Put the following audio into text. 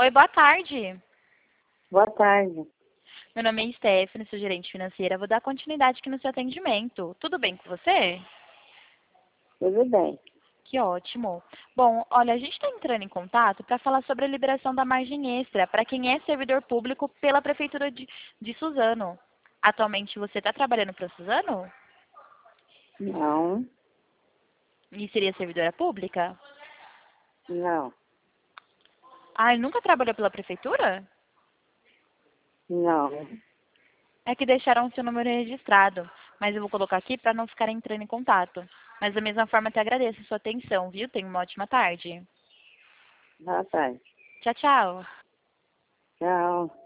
Oi, boa tarde. Boa tarde. Meu nome é Stephanie, sou gerente financeira. Vou dar continuidade aqui no seu atendimento. Tudo bem com você? Tudo bem. Que ótimo. Bom, olha, a gente está entrando em contato para falar sobre a liberação da margem extra para quem é servidor público pela Prefeitura de Suzano. Atualmente você está trabalhando para Suzano? Não, E seria servidora pública? não, Ah, ele nunca trabalhou pela Prefeitura? não. É que deixaram o seu número registrado, mas eu vou colocar aqui para não ficar entrando em contato. Mas da mesma forma, te agradeço a sua atenção, viu? Tenha uma ótima tarde. Boa tarde. Tchau, tchau. Tchau.